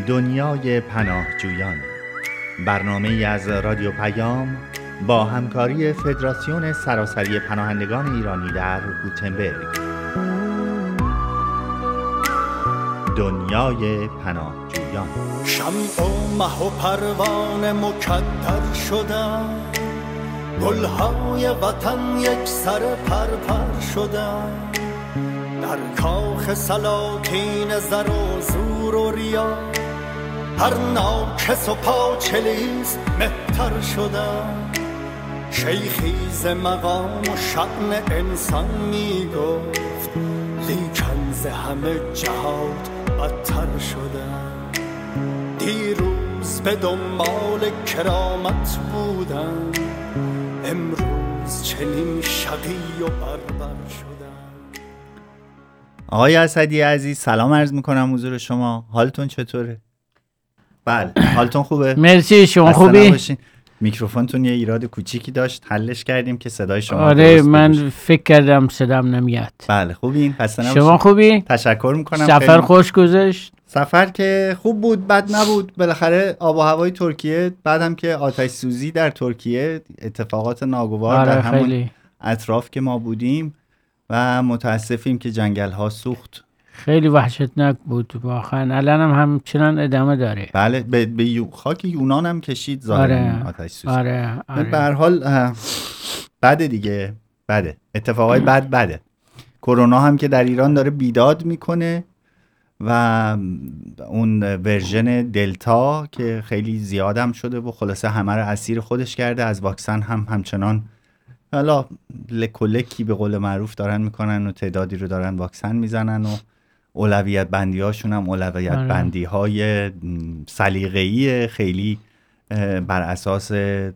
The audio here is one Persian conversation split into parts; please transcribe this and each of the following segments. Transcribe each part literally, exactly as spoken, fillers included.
دنیای پناهجویان، برنامه‌ای از رادیو پیام با همکاری فدراسیون سراسری پناهندگان ایرانی در گوتنبرگ. دنیای پناهجویان. شمع و مه و پروانه مکدر شدن، گلهای وطن یک سر پرپر شدن، در کاخ سلاطین زر و زور و ریا، هر ناکس و پاچلیست مهتر شدن. شیخی ز مقام و شأن انسان می گفت، لیکن ز همه جهات بدتر شدن. دیروز به دنبال کرامت بودن، امروز چنین شقی و بربر شدن. آقای اسدی عزیز، سلام عرض میکنم حضور شما. حالتون چطوره؟ بله، حالتون خوبه؟ مرسی، شما خوبی؟ میکروفونتون یه ایراد کوچیکی داشت، حلش کردیم که صدای شما آره من بشه. فکر کردم صدام نمیاد. بله خوبین؟ خسته نباشید. شما خوبی؟ تشکر میکنم. سفر خوش گذشت؟ سفر که خوب بود، بد نبود. بالاخره آب و هوای ترکیه، بعدم که آتش سوزی در ترکیه، اتفاقات ناگوار آره در همون خیلی. اطراف که ما بودیم و متاسفیم که جنگل ها سوخت. خیلی وحشتناک بود واقعا. الان هم همچنان ادامه داره. بله به, به یو... خاک یونان هم کشید ظاهرا آره. آتش سوزی. آره. آره. به هر حال بده دیگه، بده. اتفاقای بد بده. کرونا هم که در ایران داره بیداد میکنه و اون ورژن دلتا که خیلی زیادم شده و خلاصه همه رو اسیر خودش کرده. از واکسن هم همچنان حالا لکولکی به قول معروف دارن میکنن و تعدادی رو دارن واکسن میزنن و اولویت بندی هاشون هم اولویت بندی های سلیقه‌ای خیلی بر اساس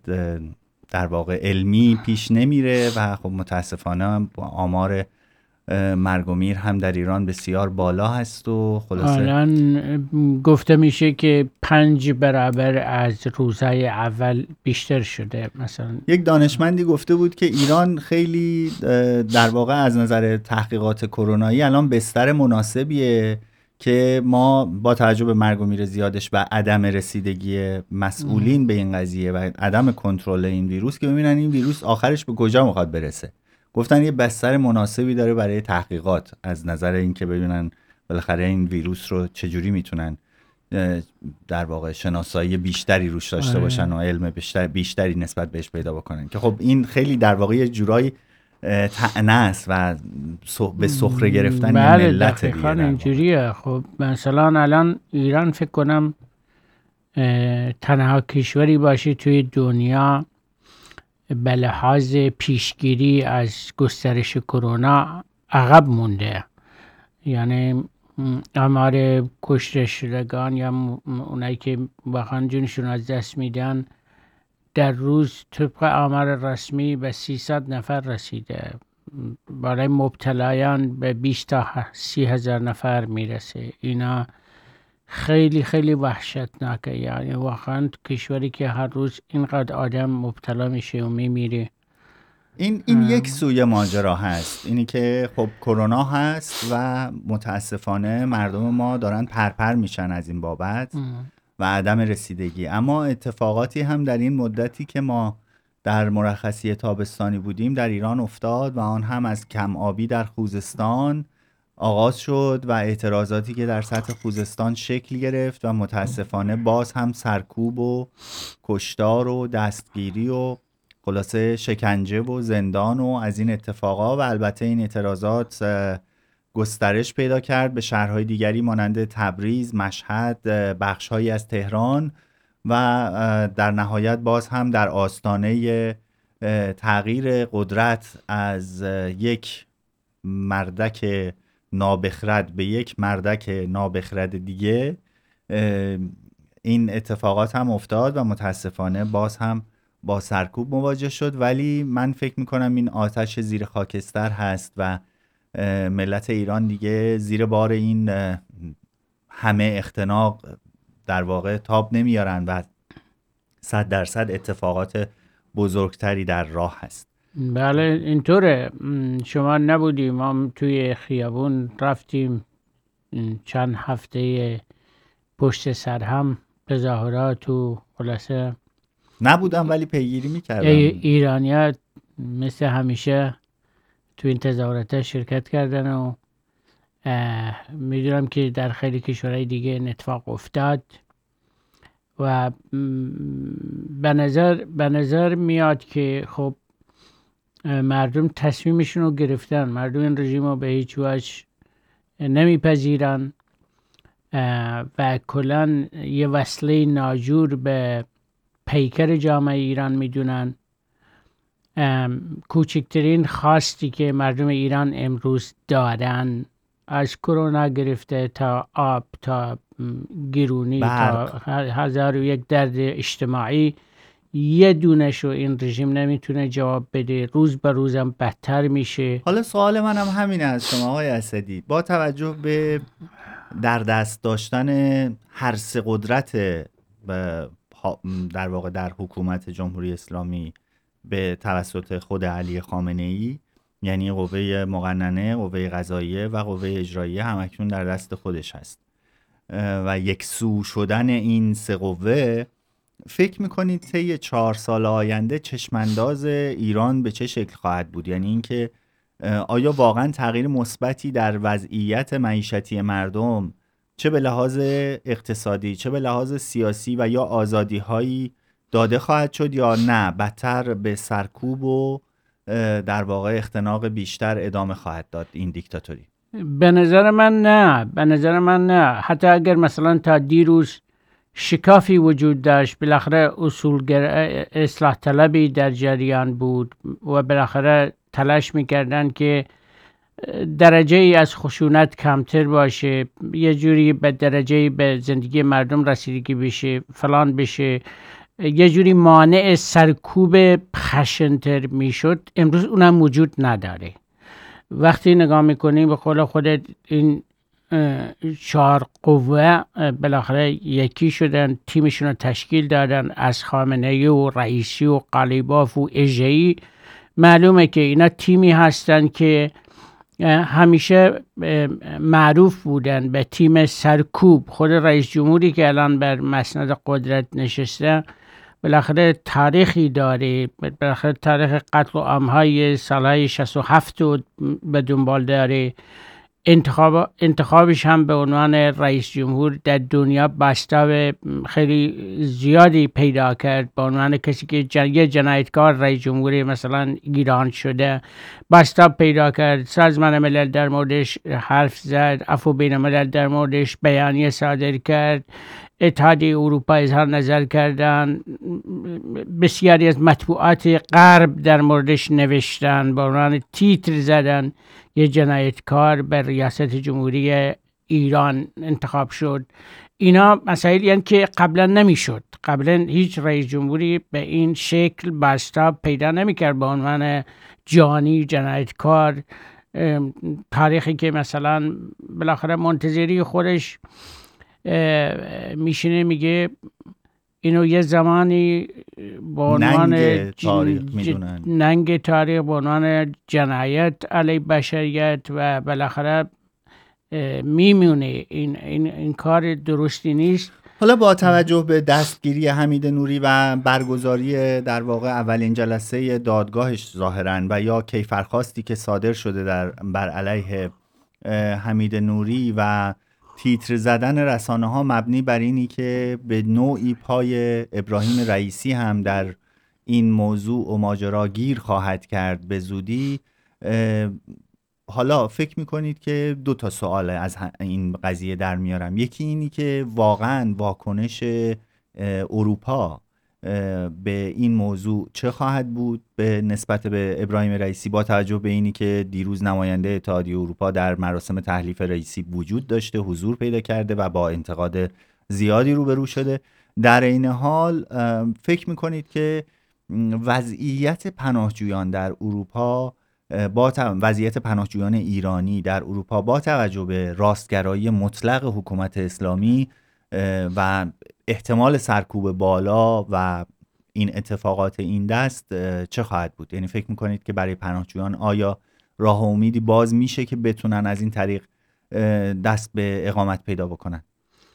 در واقع علمی پیش نمیره و خب متاسفانه آمار مرگ و میر هم در ایران بسیار بالا هست و خلاصه الان گفته میشه که پنج برابر از روزهای اول بیشتر شده. مثلا یک دانشمندی گفته بود که ایران خیلی در واقع از نظر تحقیقات کرونایی الان بستر مناسبیه که ما با توجه به مرگ و میر زیادش و عدم رسیدگی مسئولین ام. به این قضیه و عدم کنترل این ویروس که ببینن این ویروس آخرش به کجا میخواد برسه. گفتن یه بستر مناسبی داره برای تحقیقات از نظر اینکه ببینن بالاخره این ویروس رو چجوری میتونن در واقع شناسایی بیشتری روش داشته باشن و علم بیشتر بیشتری نسبت بهش پیدا بکنن که خب این خیلی در واقع یه جورایی طعنه است و به سخره گرفتن بله یه ملت دیگه. بله اینجوریه. خب مثلا الان ایران فکر کنم تنها کشوری باشه توی دنیا به لحاظ پیشگیری از گسترش کرونا عقب مونده. یعنی آمار کشته شدگان یا اونایی که واقعا جونشون از دست میدن در روز طبق آمار رسمی به سیصد نفر رسیده. برای مبتلایان به بیست تا سی هزار نفر میرسه. اینا خیلی خیلی وحشتناکه. یعنی واقعا کشوری که هر روز اینقدر آدم مبتلا میشه و میمیره. این این یک سوی ماجرا هست، اینی که خب کرونا هست و متاسفانه مردم ما دارن پرپر میشن از این بابت ام. و عدم رسیدگی. اما اتفاقاتی هم در این مدتی که ما در مرخصی تابستانی بودیم در ایران افتاد و آن هم از کم آبی در خوزستان آغاز شد و اعتراضاتی که در سطح خوزستان شکل گرفت و متاسفانه باز هم سرکوب و کشتار و دستگیری و خلاصه شکنجه و زندان و از این اتفاقا و البته این اعتراضات گسترش پیدا کرد به شهرهای دیگری مانند تبریز، مشهد، بخشهایی از تهران و در نهایت باز هم در آستانه تغییر قدرت از یک مردک نابخرد به یک مردک نابخرد دیگه این اتفاقات هم افتاد و متاسفانه باز هم با سرکوب مواجه شد. ولی من فکر میکنم این آتش زیر خاکستر هست و ملت ایران دیگه زیر بار این همه اختناق در واقع تاب نمیارن و صد درصد اتفاقات بزرگتری در راه هست. بله اینطوره. شما نبودیم، ما توی خیابون رفتیم چند هفته پشت سر هم تظاهرات و خلاصه نبودم ولی پیگیری میکردم. ایرانی‌ها مثل همیشه تو این تظاهرات شرکت کردن و میدونم که در خیلی کشورهای دیگه این اتفاق افتاد و به نظر به نظر میاد که خب مردم تصمیمشون رو گرفتن. مردم این رژیم رو به هیچ وجه نمیپذیرن و کلاً یه وصله ناجور به پیکر جامعه ایران میدونن. کوچکترین خواستی که مردم ایران امروز دارن، از کرونا گرفته تا آب تا گرونی برق. تا هزار و یک درد اجتماعی، یه دونش رو این رژیم نمیتونه جواب بده. روز به روزم بدتر میشه. حالا سوال منم همینه از شما آقای اسدی، با توجه به در دست داشتن هر سه قدرت در واقع در حکومت جمهوری اسلامی به توسط خود علی خامنه‌ای، یعنی قوه مقننه، قوه قضاییه و قوه اجراییه همکنون در دست خودش هست و یکسو شدن این سه قوه، فکر میکنید طی چهار سال آینده چشمانداز ایران به چه شکل خواهد بود؟ یعنی اینکه آیا واقعا تغییر مثبتی در وضعیت معیشتی مردم، چه به لحاظ اقتصادی چه به لحاظ سیاسی و یا آزادی هایی داده خواهد شد، یا نه بدتر به سرکوب و در واقع اختناق بیشتر ادامه خواهد داد این دیکتاتوری؟ به نظر من نه، به نظر من نه. حتی اگر مثلا تا دیروز شکافی وجود داشت، بالاخره اصولگر اصلاح طلبی در جریان بود و بالاخره تلاش میکردن که درجه ای از خشونت کمتر باشه، یه جوری به درجه به زندگی مردم رسیدگی بشه، فلان بشه، یه جوری مانع سرکوب خشنتر میشد. امروز اونم وجود نداره. وقتی نگاه میکنیم به قول خودت این چهار قوه بالاخره یکی شدن، تیمشون رو تشکیل دادن از خامنه‌ای و رئیسی و قالیباف و اژه‌ای. معلومه که اینا تیمی هستن که همیشه معروف بودن به تیم سرکوب. خود رئیس جمهوری که الان بر مسند قدرت نشسته بالاخره تاریخی داره، بالاخره تاریخ قتل و عام‌های سالهای شصت و هفت رو به دنبال داره. انتخاب انتخابش هم به عنوان رئیس جمهور در دنیا بستاب خیلی زیادی پیدا کرد. به عنوان کسی که جن... یه جنایتکار رئیس جمهوری مثلا ایران شده بستاب پیدا کرد. سازمان ملل در موردش حرف زد، عفو بین الملل در موردش بیانیه صادر کرد، اتحادیه اروپا اظهار نظر کردن، بسیاری از مطبوعات غرب در موردش نوشتن، به عنوان تیتر زدن یه جنایتکار بر ریاست جمهوری ایران انتخاب شد. اینا مسائلی هستند که قبلا نمیشد. قبلا هیچ رئیس جمهوری به این شکل بستاب پیدا نمیکرد به عنوان جانی جنایتکار. تاریخی که مثلا بالاخره منتظری خودش میشینه میگه اینو یه زمانی به عنوان ننگ تاریخ میدونن، ننگ تاریخ به عنوان جنایت علیه بشریت و بالاخره میمونه. این این این کار درستی نیست. حالا با توجه به دستگیری حمید نوری و برگزاری در واقع اولین جلسه دادگاهش ظاهراً و یا کیفرخواستی که صادر شده در بر علیه حمید نوری و تیتر زدن رسانه ها مبنی بر اینی که به نوعی پای ابراهیم رئیسی هم در این موضوع و ماجرا گیر خواهد کرد به زودی، حالا فکر میکنید که دو تا سوال از این قضیه در میارم. یکی اینی که واقعا واکنش اروپا به این موضوع چه خواهد بود به نسبت به ابراهیم رئیسی، با توجه به اینی که دیروز نماینده اتحادیه اروپا در مراسم تحلیف رئیسی وجود داشته، حضور پیدا کرده و با انتقاد زیادی روبرو شده. در این حال فکر میکنید که وضعیت پناهجویان در اروپا با وضعیت پناهجویان ایرانی در اروپا با توجه به راستگرایی مطلق حکومت اسلامی و احتمال سرکوب بالا و این اتفاقات این دست چه خواهد بود؟ یعنی فکر میکنید که برای پناهجویان آیا راه امیدی باز میشه که بتونن از این طریق دست به اقامت پیدا بکنن؟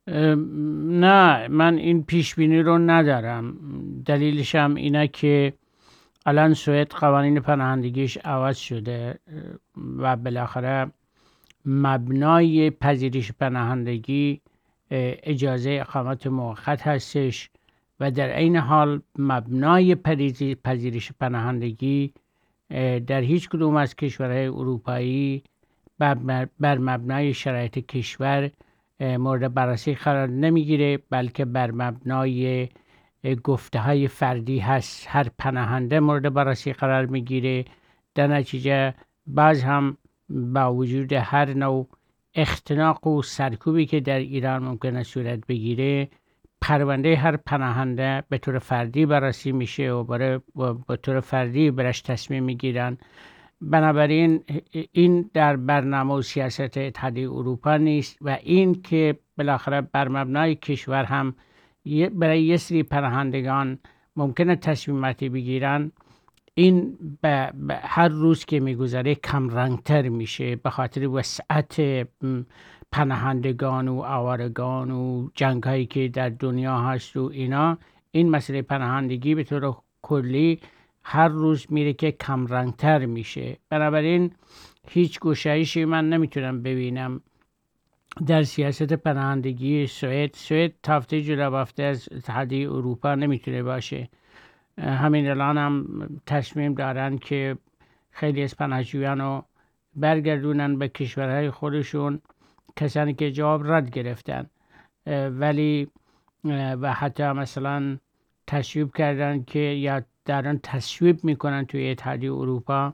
نه، من این پیش بینی رو ندارم. دلیلش هم اینه که الان سوئد قوانین پناهندگیش عوض شده و بالاخره مبنای پذیرش پناهندگی اجازه اقامت موقت هستش و در عین حال مبنای پذیرش پناهندگی در هیچ کدوم از کشورهای اروپایی بر مبنای شرایط کشور مورد بررسی قرار نمیگیره، بلکه بر مبنای گفته های فردی هست. هر پناهنده مورد بررسی قرار میگیره. در نتیجه بعض هم با وجود هر نوع اختناق و سرکوبی که در ایران ممکنه صورت بگیره، پرونده هر پناهنده به طور فردی بررسی میشه و برای به طور فردی برش تصمیم میگیرن. بنابراین این در برنامه و سیاست اتحادیه اروپا نیست و این که بالاخره بر مبنای کشور هم برای یه سری پناهندگان ممکنه تصمیماتی بگیرن، این به هر روز که میگذره کم رنگتر میشه به خاطر وسعت پناهندگان و آوارگان و جنگ هایی که در دنیا هست و اینا. این مسئله پناهندگی به طور کلی هر روز میره که کم رنگتر میشه. بنابراین هیچ گشایشی من نمیتونم ببینم در سیاست پناهندگی سوئد. سوئد تافته جدا بافته از اتحادیه اروپا نمیتونه باشه. همین الان هم تصمیم دارن که خیلی از پناهجویان رو برگردونن به کشورهای خودشون، کسانی که جواب رد گرفتن، ولی و حتی مثلا تصویب کردن که یا دارن تصویب میکنن توی اتحادیه اروپا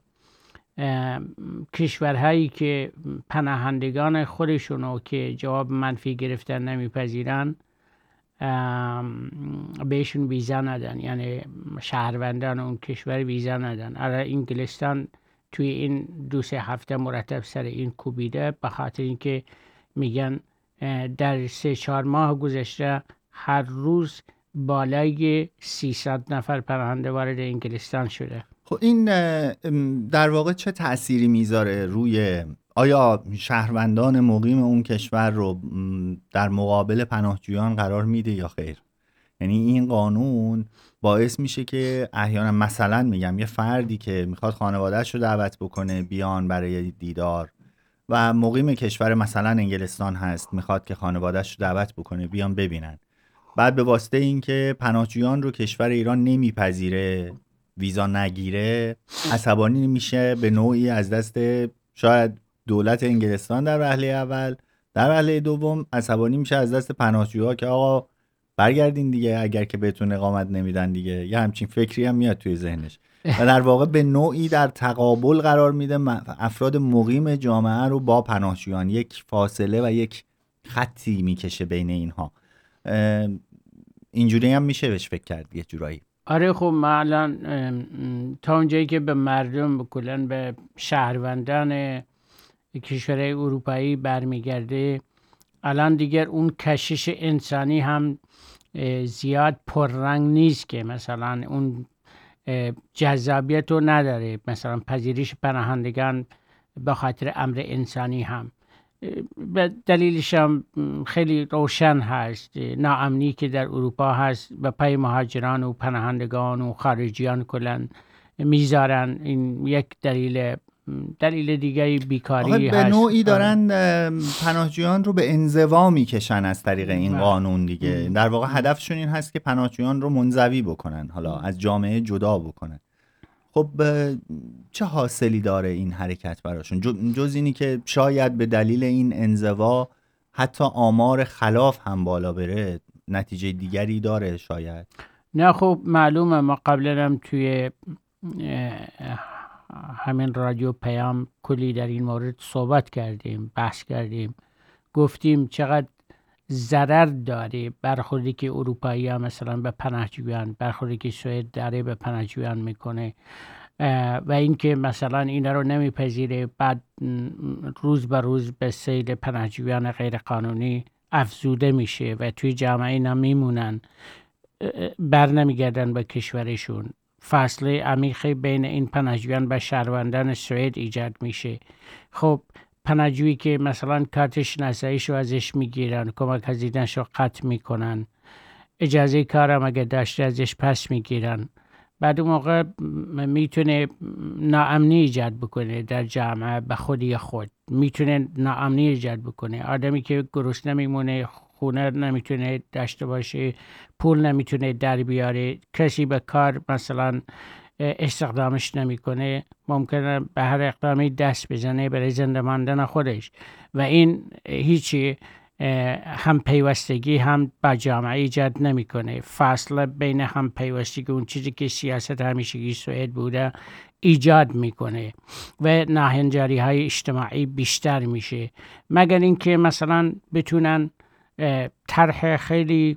کشورهایی که پناهندگان خودشونو که جواب منفی گرفتن نمیپذیرن بهشون ویزا ندن، یعنی شهروندان اون کشور ویزا ندن. الان انگلستان توی این دو سه هفته مرتب سر این کوبیده، به خاطر اینکه میگن در سه چهار ماه گذشته هر روز بالای سیصد نفر پناهنده وارد انگلستان شده. خب این در واقع چه تأثیری میذاره روی آیا شهروندان مقیم اون کشور رو در مقابل پناهجویان قرار میده یا خیر؟ یعنی این قانون باعث میشه که احیانا مثلا میگم یه فردی که میخواد خانواده‌اش رو دعوت بکنه بیان برای دیدار و مقیم کشور مثلا انگلستان هست، میخواد که خانواده‌اش رو دعوت بکنه بیان ببینن، بعد به واسطه اینکه پناهجویان رو کشور ایران نمیپذیره، ویزا نگیره، عصبانی میشه به نوعی از دست شاید دولت انگلستان در وهله اول، در وهله دوم عصبانی میشه از دست پناهجوها که آقا برگردین دیگه اگر که بهتون اقامت نمیدن دیگه. یه همچین فکری هم میاد توی ذهنش و در واقع به نوعی در تقابل قرار میده افراد مقیم جامعه رو با پناهجویان، یک فاصله و یک خطی میکشه بین اینها. اینجوری هم میشه بهش فکر کرد یه جورایی. آره خب ما الان تا اونجایی که به مردم بکلن به شهروندان کشورهای اروپایی برمیگرده، الان دیگر اون کشش انسانی هم زیاد پررنگ نیست که مثلا اون جذابیت رو نداره. مثلا پذیرش پناهندگان به خاطر امر انسانی هم دلیلش هم خیلی روشن هست. ناامنی که در اروپا هست و پای مهاجران و پناهندگان و خارجیان کلن میذارن. این یک دلیل دلیل دیگه بیکاری هست. به نوعی دارن پناهجویان رو به انزوا میکشن از طریق این قانون دیگه. در واقع هدفشون این هست که پناهجویان رو منزوی بکنن، حالا از جامعه جدا بکنن. خب چه حاصلی داره این حرکت براشون جز اینی که شاید به دلیل این انزوا حتی آمار خلاف هم بالا بره؟ نتیجه دیگری داره شاید؟ نه خب معلومه، ما قبلا هم توی همین رادیو پیام کلی در این مورد صحبت کردیم، بحث کردیم، گفتیم چقدر ضرر داره برخوردی که اروپایی ها مثلا به پناهجویان، برخوردی که سوئد داره به پناهجویان میکنه و اینکه مثلا اینا رو نمیپذیره، بعد روز به روز به سیل پناهجویان غیر قانونی افزوده میشه و توی جامعه اینا میمونن، بر نمیگردن به کشورشون. فاصله عمیقی بین این پناهجویان و شهروندان سوئد ایجاد میشه. خب پناهجویی که مثلا کارت شناساییشو ازش میگیرن، کمک هزینه‌شو قطع میکنن، اجازه کارم اگه داشته ازش پس میگیرن، بعد اون موقع میتونه ناامنی ایجاد بکنه در جامعه. به خودی خود میتونه ناامنی ایجاد بکنه. آدمی که گرسنه میمونه، خونه نمیتونه داشته باشه، پول نمیتونه در بیاره، کسی به کار مثلا استخدامش نمیکنه، ممکنه به هر اقدامی دست بزنه برای زنده ماندن خودش و این هیچی هم پیوستگی هم با جامعه ایجاد نمیکنه. فاصله بین هم پیوستگی اون چیزی که سیاست همیشگی سوئد بوده ایجاد میکنه و ناهنجاری های اجتماعی بیشتر میشه، مگر اینکه مثلا بتونن طرح خیلی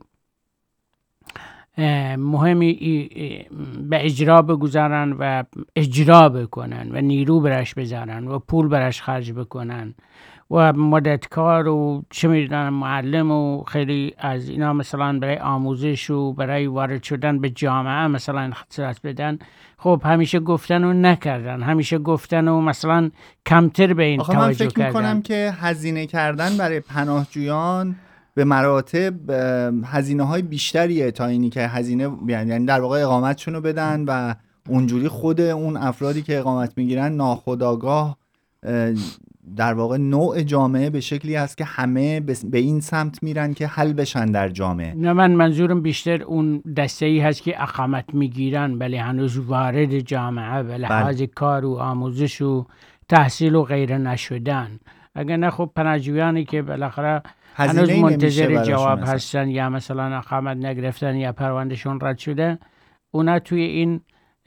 مهمی به اجرا بگذارن و اجرا بکنن و نیرو برش بذارن و پول برش خرج بکنن و مددکار و چه میدونم معلم و خیلی از اینا مثلا برای آموزش و برای وارد شدن به جامعه مثلا اختصاص بدن. خب همیشه گفتن و نکردن، همیشه گفتن و مثلا کمتر به این توجه کردن. من فکر میکنم که هزینه کردن برای پناهجویان به مراتب هزینه های بیشتریه تا اینی که هزینه، یعنی در واقع اقامتشون رو بدن و اونجوری خود اون افرادی که اقامت میگیرن ناخودآگاه در واقع نوع جامعه به شکلی هست که همه به این سمت میرن که حل بشن در جامعه. نه، من منظورم بیشتر اون دسته‌ای هست که اقامت میگیرن ولی هنوز وارد جامعه به لحاظ کار و آموزش و تحصیل و غیره نشدن. اگر نه خب پناهجویانی که بالاخره هنوز منتظر جواب هستن یا مثلا اقامت نگرفتن یا پروندهشون رد شده، اونا توی این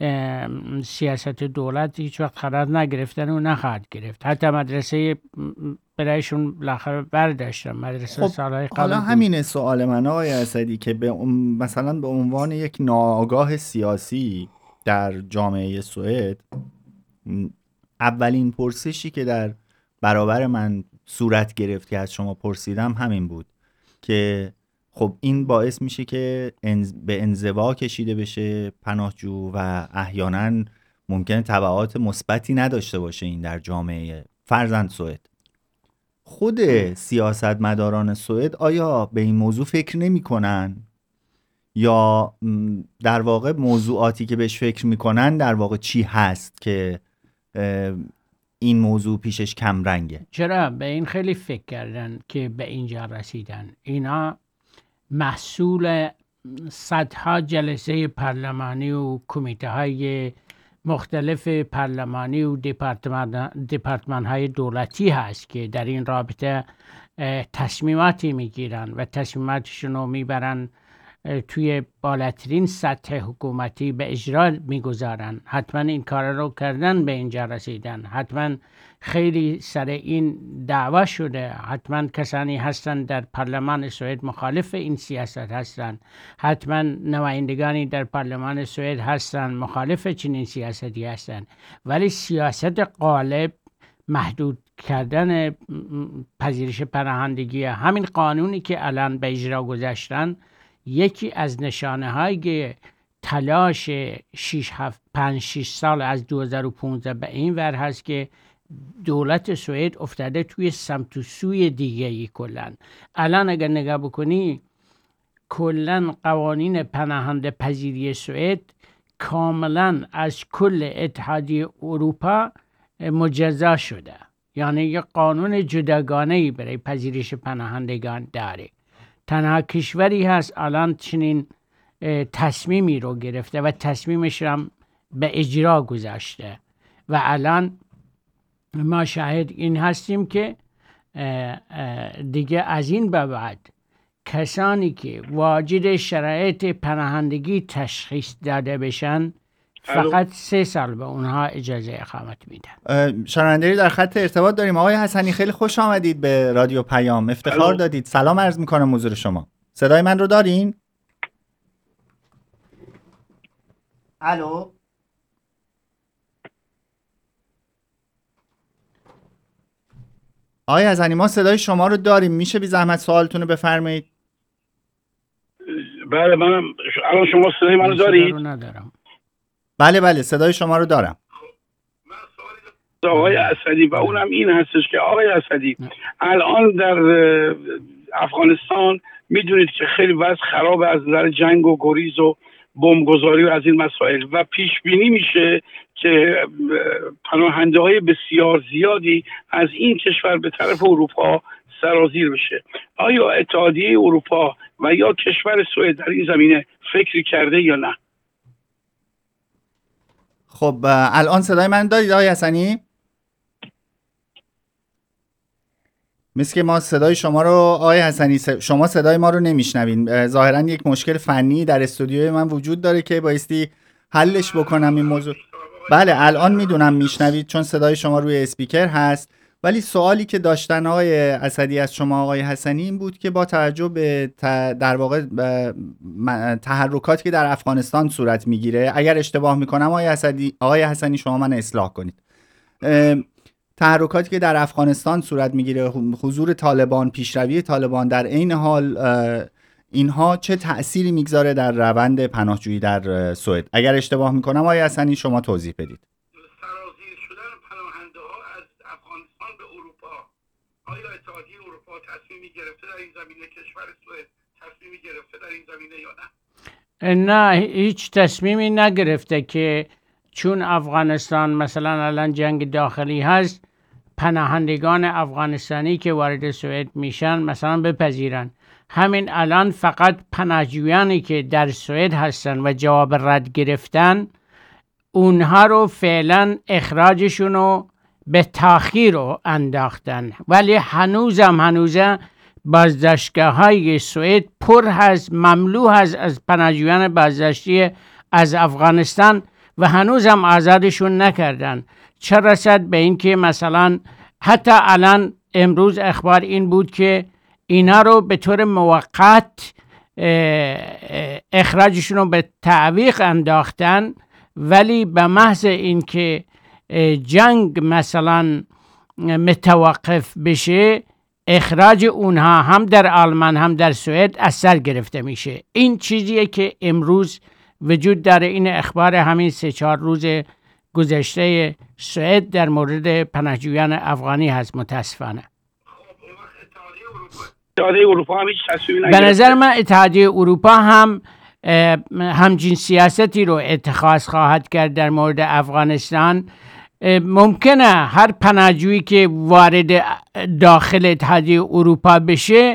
سیاست دولت هیچ وقت قرار نگرفتن و نخواهد گرفت. حتی مدرسه برایشون بالاخره برداشتن، مدرسه خب سالهای قبل. حالا همین سوال من آقای اسدی که به مثلا به عنوان یک ناآگاه سیاسی در جامعه سوئد، اولین پرسشی که در برابر من صورت گرفت که از شما پرسیدم همین بود که خب این باعث میشه که انز... به انزوا کشیده بشه پناهجو و احیانا ممکنه تبعات مثبتی نداشته باشه این در جامعه فرزند سوئد. خود سیاستمداران سوئد آیا به این موضوع فکر نمی کنن یا در واقع موضوعاتی که بهش فکر میکنن در واقع چی هست که این موضوع پیشش کم رنگه؟ چرا به این خیلی فکر کردن که به اینجا رسیدن. اینا محصول صدها جلسه پارلمانی و کمیته های مختلف پارلمانی و دپارتمان دپارتمان های دولتی هست که در این رابطه تصمیماتی میگیرن و تصمیماتشون رو میبرن توی بالاترین سطح حکومتی به اجرا میگذارن. حتما این کار رو کردن به اینجا رسیدن، حتما خیلی سر این دعوا شده، حتما کسانی هستن در پارلمان سوئد مخالف این سیاست هستن، حتما نمایندگانی در پارلمان سوئد هستن مخالف چنین سیاستی هستن. ولی سیاست غالب محدود کردن پذیرش پناهندگی، همین قانونی که الان به اجرا گذاشتن، یکی از نشانه های تلاش شش هفت پنج شش سال از دو هزار و پانزده به این ور هست که دولت سوئد افتاده توی سمت و سوی دیگه ای. کلن الان اگر نگاه بکنی کلن قوانین پناهنده پذیری سوئد کاملا از کل اتحادیه اروپا مجزا شده، یعنی یک قانون جداگانه‌ای برای پذیرش پناهندگان داره. تنها کشوری هست الان چنین تصمیمی رو گرفته و تصمیمش هم به اجرا گذاشته و الان ما شاهد این هستیم که دیگه از این به بعد کسانی که واجد شرایط پناهندگی تشخیص داده بشن فقط سه سال به اونها اجازه اقامت میدن. شنونده‌ای در خط ارتباط داریم. آقای حسنی خیلی خوش آمدید به رادیو پیام، افتخار الو. دادید. سلام عرض میکنم حضور شما. صدای من رو دارین؟ الو آقای حسنی ما صدای شما رو داریم، میشه بی زحمت سوالتون رو بفرمایید؟ بله منم الان شما صدای من رو دارید؟ ندارم. بله بله صدای شما رو دارم. آقای اسدی و اونم این هستش که آقای اسدی الان در افغانستان میدونید که خیلی وضع خرابه از نظر جنگ و گریز و بمبگذاری و از این مسائل و پیش بینی میشه که پناهنده های بسیار زیادی از این کشور به طرف اروپا سرازیر بشه. آیا اتحادیه اروپا و یا کشور سوئد در این زمینه فکری کرده یا نه؟ خب الان صدای من دارید آقای حسنی؟ مثل که ما صدای شما رو آقای حسنی شما صدای ما رو نمیشنوین. ظاهرا یک مشکل فنی در استودیوی من وجود داره که بایستی حلش بکنم این موضوع. بله الان میدونم میشنوید چون صدای شما روی اسپیکر هست، ولی سوالی که داشتن آقای اسدی از شما آقای حسنی این بود که با توجه به در واقع تحرکاتی که در افغانستان صورت میگیره، اگر اشتباه میکنم آقای اسدی آقای حسنی شما من اصلاح کنید، تحرکاتی که در افغانستان صورت میگیره، حضور طالبان، پیشروی طالبان، در عین حال اینها چه تأثیری میگذاره در روند پناهجویی در سوئد؟ اگر اشتباه میکنم آقای حسنی شما توضیح بدید. سرازیر شدن پناهنده ها از افغانستان به اروپا، آیا اتحادیه اروپا تصمیمی گرفته در این زمینه؟ کشور سوئد تصمیمی گرفته در این زمینه یا نه؟ نه هیچ تصمیمی نگرفته که چون افغانستان مثلا الان جنگ داخلی هست پناهندگان افغانستانی که وارد سوئد میشن مثلا بپذیرن. همین الان فقط پناهجویانی که در سوئد هستن و جواب رد گرفتن اونها رو فعلا اخراجشون رو به تاخیر رو انداختن، ولی هنوزم هنوزم بازداشتگاه های سوئد پر هست، مملو هست از پناهجویان بازداشتی از افغانستان و هنوزم آزادشون نکردن. چه رسد به این که مثلا حتی الان امروز اخبار این بود که اینا رو به طور موقت اخراجشون رو به تعویق انداختن، ولی به محض این که جنگ مثلا متوقف بشه اخراج اونها هم در آلمان هم در سوئد از سر گرفته میشه. این چیزیه که امروز وجود داره. این اخبار همین سه چهار روز گذشته سوئد در مورد پناهجویان افغانی هست متاسفانه. اتحادیه اروپا هم هیچ تصمیمی به نظر من اتحادیه اروپا هم همچین سیاستی رو اتخاذ خواهد کرد در مورد افغانستان. ممکنه هر پناهجویی که وارد داخل اتحادیه اروپا بشه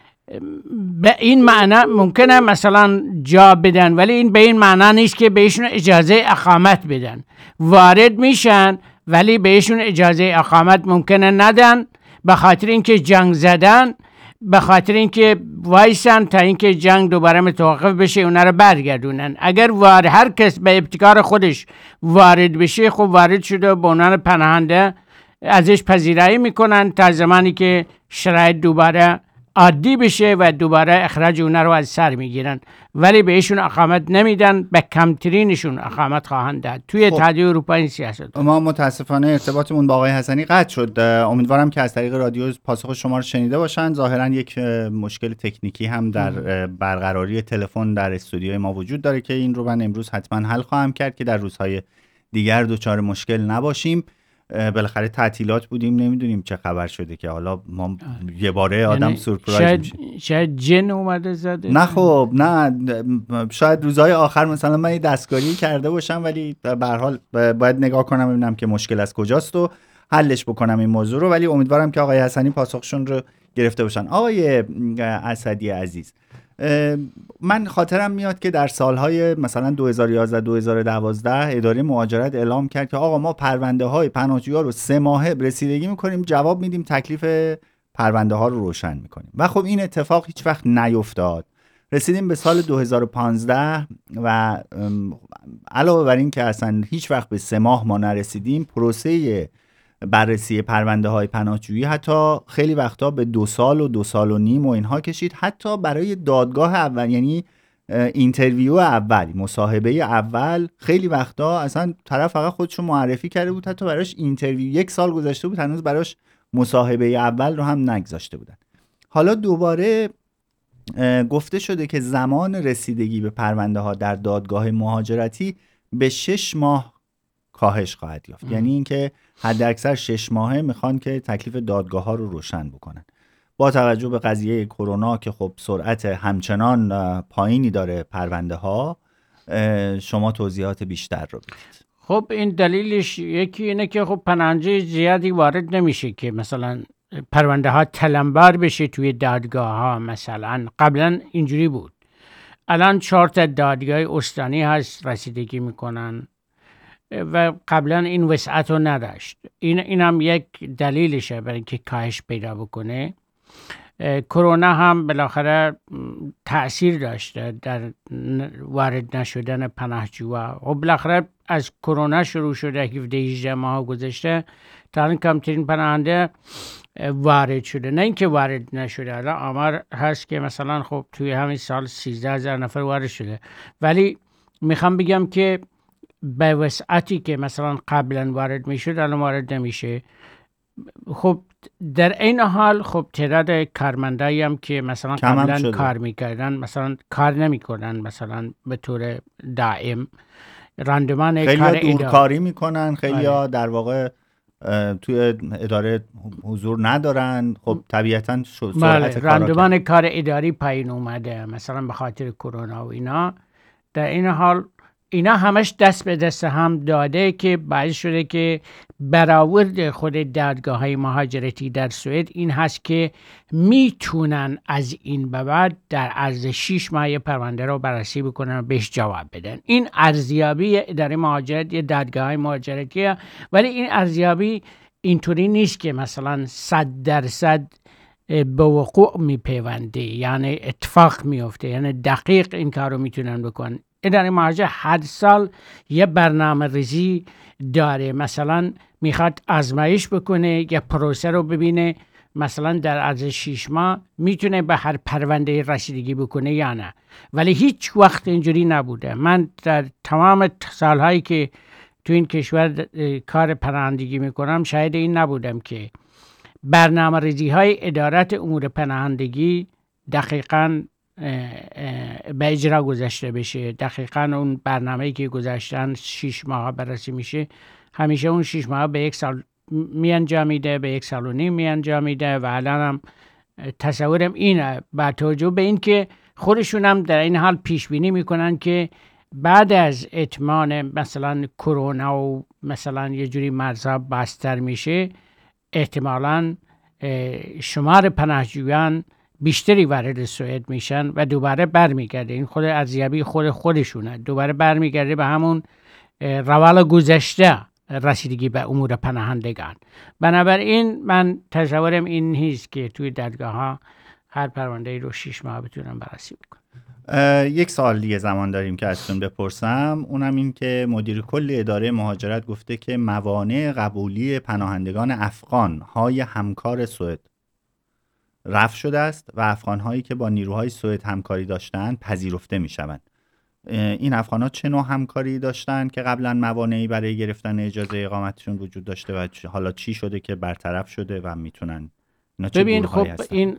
به این معنی ممکنه مثلا جا بدن، ولی این به این معنی نیست که بهشون اجازه اقامت بدن. وارد میشن ولی بهشون اجازه اقامت ممکنه ندن، به خاطر اینکه جنگ زدن، به خاطر اینکه وایسن تا اینکه جنگ دوباره متوقف بشه اونا رو برگردونن. اگر وارد هر کس به ابتکار خودش وارد بشه، خب وارد شده به عنوان پناهنده ازش پذیرایی میکنن تا زمانی که شرایط دوباره عادی بشه و دوباره اخراج اونا رو از سر میگیرن، ولی بهشون اقامت نمیدن، به کمترینشون اقامت خواهند داد. توی اتحادیه اروپا این سیاست. ما متاسفانه ارتباطمون با آقای حسنی قطع شد. امیدوارم که از طریق رادیو پاسخ شما رو شنیده باشن. ظاهرا یک مشکل تکنیکی هم در برقراری تلفن در استودیوی ما وجود داره که این رو من امروز حتما حل خواهم کرد که در روزهای دیگر دچار مشکل نباشیم. بالاخره تعطیلات بودیم، نمیدونیم چه خبر شده که حالا ما یه باره آدم یعنی سورپرایز میشه. شاید جن اومده زده. نه خب نه، شاید روزهای آخر مثلا من یه دستکاری کرده باشم، ولی به هر حال باید نگاه کنم ببینم که مشکل از کجاست و حلش بکنم این موضوع رو. ولی امیدوارم که آقای حسنی پاسخشون رو گرفته باشن. آقای اسدی عزیز، من خاطرم میاد که در سالهای مثلا دو هزار و یازده دو هزار و دوازده اداره مهاجرت اعلام کرد که آقا ما پرونده های پناهجویان رو سه ماهه رسیدگی میکنیم، جواب میدیم، تکلیف پرونده ها رو روشن میکنیم. و خب این اتفاق هیچ وقت نیفتاد. رسیدیم به سال دو هزار و پانزده و علاوه بر این که اصلا هیچ وقت به سه ماه ما نرسیدیم، پروسه بررسی پرونده های پناهجویی حتی خیلی وقتا به دو سال و دو سال و نیم و اینها کشید. حتی برای دادگاه اول، یعنی اینترویو اول، مصاحبه اول، خیلی وقتا اصلا طرف فقط خودشو معرفی کرده بود، حتی براش اینترویو یک سال گذاشته بود، هنوز براش مصاحبه اول رو هم نگذاشته بودن. حالا دوباره گفته شده که زمان رسیدگی به پرونده ها در دادگاه مهاجرتی به شش ماه کاهش خواهد یافت. ام. یعنی اینکه حد اکثر شش ماهه میخوان که تکلیف دادگاه ها رو روشن بکنن. با توجه به قضیه کرونا که خب سرعت همچنان پایینی داره پرونده ها، شما توضیحات بیشتر رو بدید. خب این دلیلش یکی اینه که خب پناهنده زیادی وارد نمیشه که مثلا پرونده ها تلمبار بشه توی دادگاه ها. مثلا قبلا اینجوری بود، الان چهار تا دادگاه استانی هست رسیدگی میکنن و قبلا این وسعت رو نداشت. این اینم یک دلیلشه برای اینکه کاهش پیدا بکنه. کرونا هم بالاخره تأثیر داشته در وارد نشدن پناهجوها. و بالاخره از کرونا شروع شده، هفده هجده ماه گذشته تا الان کمترین پناهنده وارد شده، نه اینکه وارد نشده. الان آمار هست که مثلا خب توی همین سال سیزده هزار نفر وارد شده، ولی میخوام بگم که به وسعتی که مثلا قبلا وارد میشد الان وارد نمیشه. خب در این حال خب تعداد کارمندایی هم که مثلا قبلا کار میکردن مثلا کار نمیکنن، مثلا به طور دائم راندمان کار اداره، خیلی دورکاری میکنن، خیلی ها در واقع توی اداره حضور ندارن. خب طبیعتا سرعت کار راندمان کار اداری پایین اومده مثلا به خاطر کرونا و اینا. در این حال اینا همش دست به دست هم داده که باعث شده که برآورد خود دادگاه های مهاجرتی در سوئد این هست که میتونن از این به بعد در عرض شش ماه پرونده رو بررسی بکنن و بهش جواب بدن. این ارزیابی اداره مهاجرت یا دادگاه های مهاجرتیه، ولی این ارزیابی اینطوری نیست که مثلا صد درصد به وقوع میپیونده، یعنی اتفاق میفته، یعنی دقیق این کار رو میتونن بکنن. اداره مهاجرت هر سال یه برنامه ریزی داره، مثلا میخواد آزمایش بکنه یا پروسه رو ببینه مثلا در عرض شش ماه میتونه به هر پرونده رسیدگی بکنه یا نه. ولی هیچ وقت اینجوری نبوده. من در تمام سالهایی که تو این کشور کار پناهندگی میکنم شاید این نبودم که برنامه ریزی های ادارت امور پناهندگی دقیقاً به اجرا گذاشته بشه. دقیقاً اون برنامه‌ای که گذاشتن شش ماه بررسی میشه، همیشه اون شش ماه به یک سال می انجامیده، به یک سال و نیم می انجامیده. و الان هم تصورم اینه با توجه به این که خودشون هم در این حال پیش بینی میکنن که بعد از اتمام مثلا کرونا و مثلا یه جوری مرزها بستر میشه، احتمالاً شمار پناهجویان بیشتری وارد سوئد میشن و دوباره برمیگرده. این خود ارزیابی خود خودشونه، دوباره برمیگرده به همون روال گذشته رسیدگی به امور پناهندگان. بنابراین من تصورم این نیست که توی دادگاه ها هر پرونده رو شش ماه بتونن بررسی بکنن. یک سال دیگه زمان داریم که ازتون بپرسم، اونم این که مدیر کل اداره مهاجرت گفته که موانع قبولی پناهندگان افغان های همکار سوئد رفع شده است و افغان‌هایی که با نیروهای سوئد همکاری داشتند پذیرفته می‌شوند. این افغان‌ها چه نوع همکاری داشتند که قبلا موانعی برای گرفتن اجازه اقامتشون وجود داشته و حالا چی شده که برطرف شده و میتونن؟ ببین خب این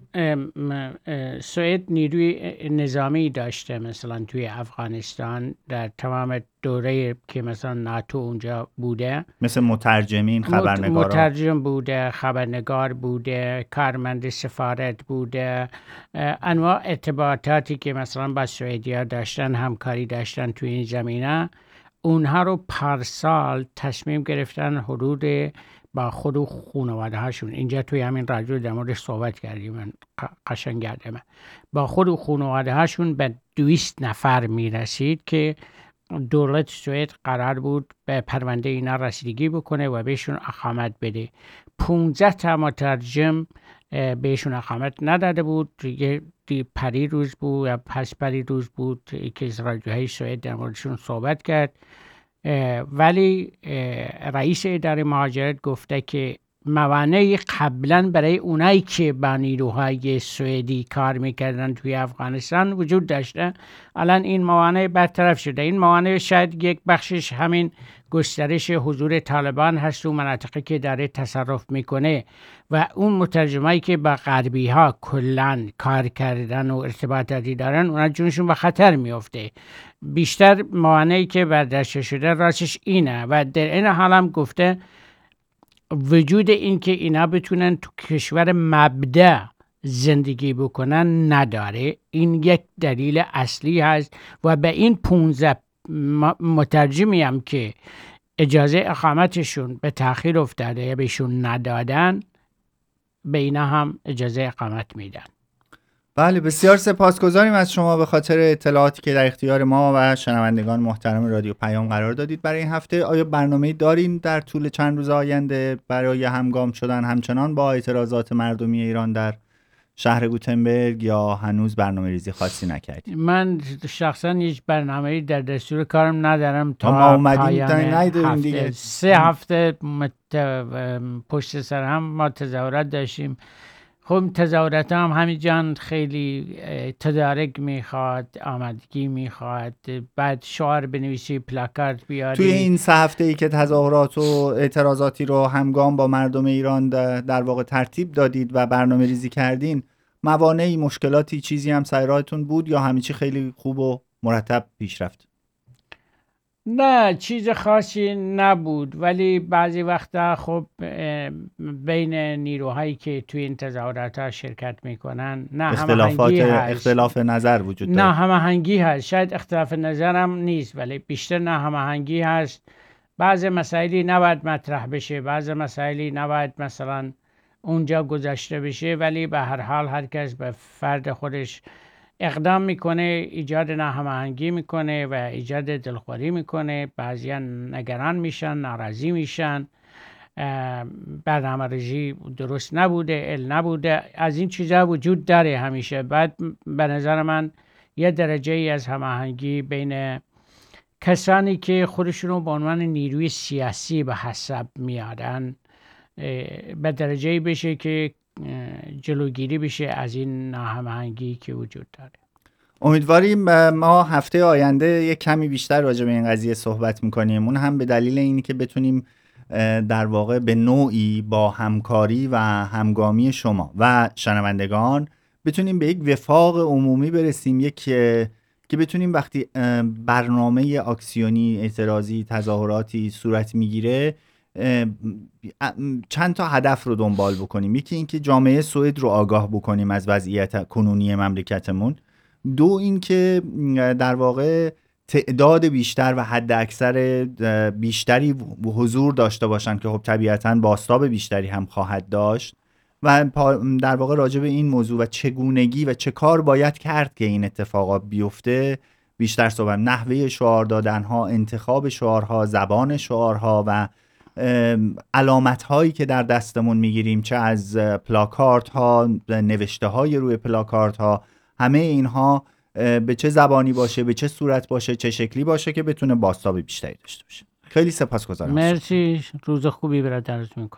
سوئد نیروی نظامی داشته مثلا توی افغانستان در تمام دوره که مثلا ناتو اونجا بوده، مثل مترجمین، خبرنگاران، مترجم بوده، خبرنگار بوده، کارمند سفارت بوده، انواع ارتباطاتی که مثلا با سوئدیا داشتن، همکاری داشتن توی این زمینه، اونها رو پارسال تصمیم گرفتن حدود با خود و خانواده هاشون، اینجا توی همین رادیو در موردش صحبت کردیم، من قشنگ یادمه، با خود و خانواده هاشون به دویست نفر میرسید که دولت سوئد قرار بود به پرونده اینا رسیدگی بکنه و بهشون اقامت بده. پونزده تا مترجم بهشون اقامت نداده بود. یه پری روز بود یا پس پری روز بود که از رادیوهای سوئد در موردشون صحبت کرد، ولی رئیس اداره مهاجرت گفته که موانعی قبلا برای اونایی که با نیروهای سوئدی کار میکردن توی افغانستان وجود داشته، الان این موانع برطرف شده. این موانع شاید یک بخشش همین گسترش حضور طالبان هست و مناطقی که داره تصرف میکنه و اون مترجمایی که با غربی ها کلن کار کردن و ارتباطاتی دارن اونا جونشون به خطر میفته. بیشتر موانعی که برداشته شده راستش اینه و در این حال هم گفته وجود این که اینا بتونن تو کشور مبدأ زندگی بکنن نداره. این یک دلیل اصلی هست و به این پونزده مترجمی هم که اجازه اقامتشون به تأخیر افتاده یا بهشون ندادن، به اینا هم اجازه اقامت میدن. بله، بسیار سپاسگزاریم از شما به خاطر اطلاعاتی که در اختیار ما و شنوندگان محترم رادیو پیام قرار دادید برای این هفته. آیا برنامه‌ای دارین در طول چند روز آینده برای همگام شدن همچنان با اعتراضات مردمی ایران در شهر گوتنبرگ یا هنوز برنامه ریزی خاصی نکردید؟ من شخصا هیچ برنامه‌ای در دستور کارم ندارم تا ما اومدیم پایان تا هفته. دیگه سه هفته مت... پشت سر هم ما تظاهرات داشتیم. خب تظاهرات هم همینجان خیلی تدارک میخواد، آمادگی میخواد، بعد شعار بنویسی، پلاکارد بیاری. توی این سه هفته ای که تظاهرات و اعتراضاتی رو همگام با مردم ایران در واقع ترتیب دادید و برنامه ریزی کردین، موانعی، مشکلاتی، چیزی هم سر راهتون بود یا همه چی خیلی خوب و مرتب پیش رفت؟ نه چیز خاصی نبود، ولی بعضی وقتا خب بین نیروهایی که توی این تظاهرات ها شرکت میکنن نه اختلافات هماهنگی اختلاف نظر وجود داره. نه هماهنگی هست. شاید اختلاف نظرم نیست ولی بیشتر نه هماهنگی هست. بعضی مسائلی نباید مطرح بشه، بعضی مسائلی نباید مثلا اونجا گذاشته بشه، ولی به هر حال هر کس به فرد خودش اقدام میکنه، ایجاد ناهماهنگی میکنه و ایجاد دلخوری میکنه. بعضیا نگران میشن، ناراضی میشن، برنامه ریزی درست نبوده، ال نبوده، از این چیزا وجود داره همیشه. بعد به نظر من یه درجه ای از هماهنگی بین کسانی که خودشونو به عنوان نیروی سیاسی به حساب میارن به درجه ای بشه که جلوگیری بشه از این ناهماهنگی که وجود داره. امیدواریم ما هفته آینده یک کمی بیشتر راجع به این قضیه صحبت میکنیم، اون هم به دلیل اینی که بتونیم در واقع به نوعی با همکاری و همگامی شما و شنوندگان بتونیم به یک وفاق عمومی برسیم، یک که بتونیم وقتی برنامه اکسیونی، اعتراضی، تظاهراتی صورت میگیره چند تا هدف رو دنبال بکنیم. یکی این که جامعه سوئد رو آگاه بکنیم از وضعیت کنونی مملکتمون. دو این که در واقع تعداد بیشتر و حد اکثر بیشتری حضور داشته باشن که خب طبیعتاً بازتاب بیشتری هم خواهد داشت و در واقع راجع به این موضوع و چگونگی و چه کار باید کرد که این اتفاقات بیفته بیشتر صحبت. نحوه شعار دادن ها، انتخاب شعارها، زبان شعارها و علامت هایی که در دستمون میگیریم، چه از پلاکارت ها، نوشته های روی پلاکارت ها، همه اینها به چه زبانی باشه، به چه صورت باشه، چه شکلی باشه که بتونه بازتاب بیشتری داشته باشه. خیلی سپاسگزارم. مرسی، روز خوبی برات آرزو میکنم.